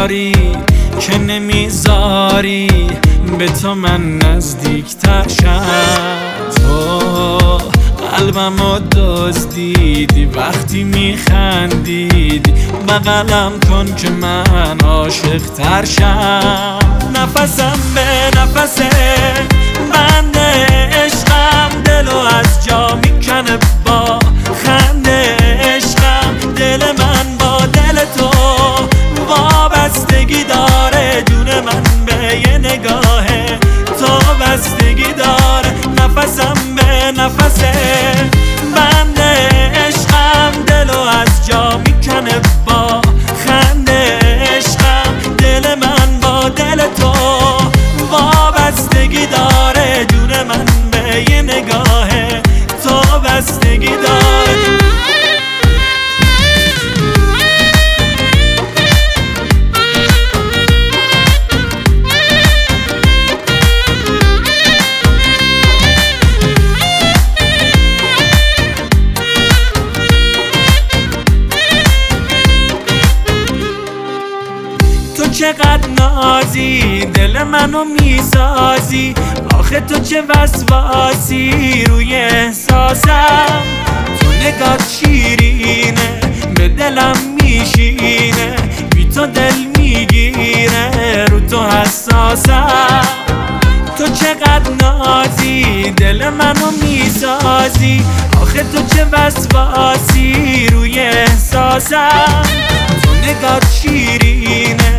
داری که نمیذاری به تو من نزدیکتر شم. تو قلبمو دزدیدی وقتی میخندیدی، بغلم کن که من عاشق تر شم. نفسم به نفس بند عشقم، دلو از جا میکنه با خنده عشقم. دل من با دل تو وابستگی داره، جون من به یه نگاه تو بستگی داره. نفسم به نفس بند عشقم، دلو از جا میکنه با خنده عشقم. دل من با دل تو وابستگی داره، جون من به یه نگاه تو بستگی داره. تو چقدر نازی، دل منو میسازی، آخه تو چه وسواسی روی احساسم. تو نگات شیرینه به دلم میشینه، بی تو دل میگیره رو تو حساسم. تو چقدر نازی، دل منو میسازی، آخه تو چه وسواسی روی احساسم. تو نگات شیرینه